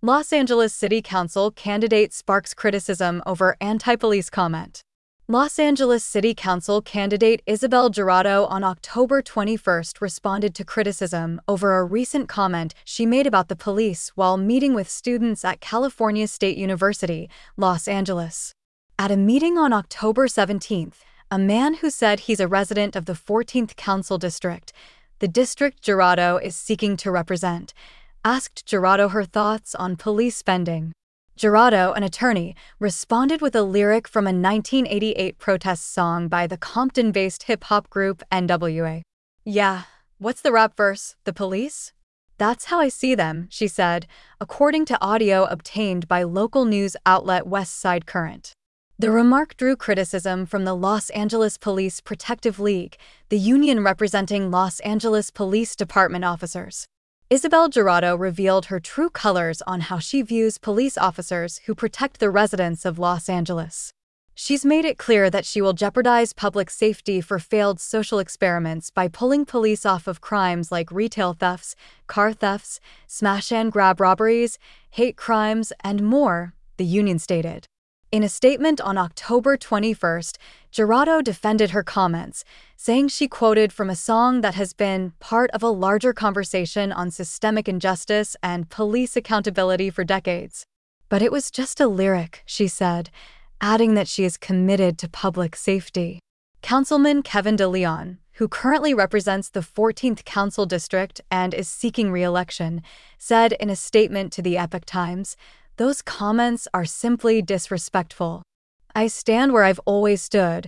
Los Angeles City Council candidate sparks criticism over anti-police comment. Los Angeles City Council candidate Isabel Jurado on October 21st responded to criticism over a recent comment she made about the police while meeting with students at California State University, Los Angeles. At a meeting on October 17th, a man who said he's a resident of the 14th Council District, the district Jurado is seeking to represent, asked Jurado her thoughts on police spending. Jurado, an attorney, responded with a lyric from a 1988 protest song by the Compton-based hip-hop group NWA. "Yeah, what's the rap verse? The police? That's how I see them," she said, according to audio obtained by local news outlet West Side Current. The remark drew criticism from the Los Angeles Police Protective League, the union representing Los Angeles Police Department officers. Isabel Jurado revealed her true colors on how she views police officers who protect the residents of Los Angeles. She's made it clear that she will jeopardize public safety for failed social experiments by pulling police off of crimes like retail thefts, car thefts, smash-and-grab robberies, hate crimes, and more, the union stated. In a statement on October 21st, Jurado defended her comments, saying she quoted from a song that has been part of a larger conversation on systemic injustice and police accountability for decades. But it was just a lyric, she said, adding that she is committed to public safety. Councilman Kevin DeLeon, who currently represents the 14th Council District and is seeking re-election, said in a statement to the Epoch Times, "Those comments are simply disrespectful. I stand where I've always stood,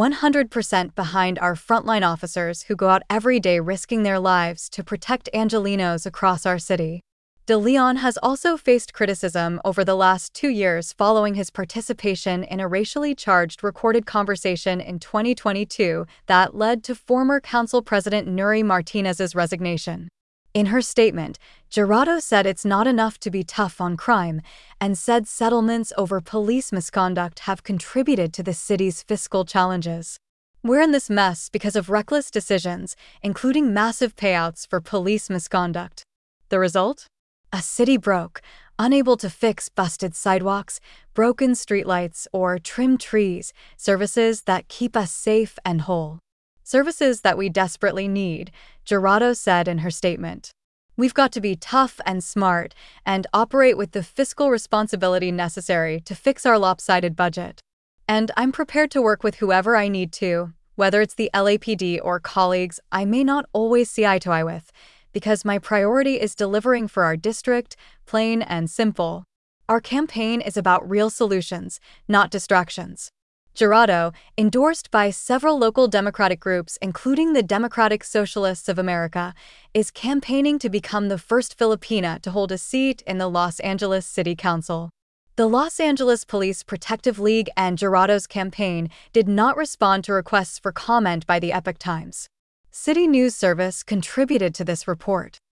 100% behind our frontline officers who go out every day risking their lives to protect Angelenos across our city." DeLeon has also faced criticism over the last 2 years following his participation in a racially charged recorded conversation in 2022 that led to former Council President Nury Martinez's resignation. In her statement, Jurado said it's not enough to be tough on crime and said settlements over police misconduct have contributed to the city's fiscal challenges. "We're in this mess because of reckless decisions, including massive payouts for police misconduct. The result? A city broke, unable to fix busted sidewalks, broken streetlights, or trim trees, services that keep us safe and whole. Services that we desperately need," Jurado said in her statement. "We've got to be tough and smart and operate with the fiscal responsibility necessary to fix our lopsided budget. And I'm prepared to work with whoever I need to, whether it's the LAPD or colleagues I may not always see eye to eye with, because my priority is delivering for our district, plain and simple. Our campaign is about real solutions, not distractions." Jurado, endorsed by several local Democratic groups including the Democratic Socialists of America, is campaigning to become the first Filipina to hold a seat in the Los Angeles City Council. The Los Angeles Police Protective League and Jurado's campaign did not respond to requests for comment by the Epoch Times. City News Service contributed to this report.